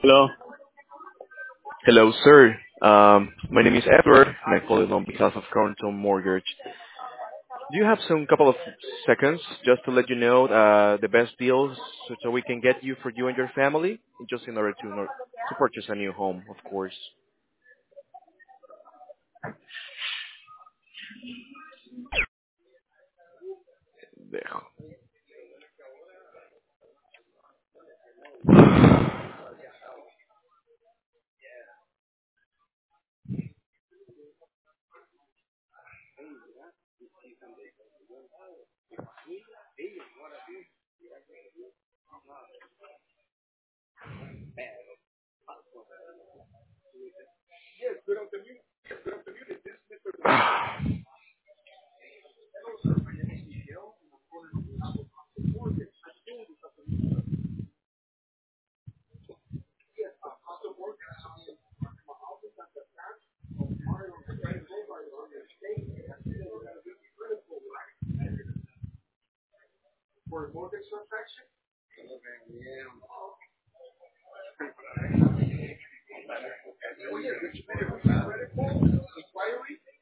Hello. Hello, sir. My name is Edward, and I call it on behalf of Carlton Mortgage. Do you have some couple of seconds just to let you know the best deals so we can get you for you and your family, just in order to purchase a new home, of course. Dejo.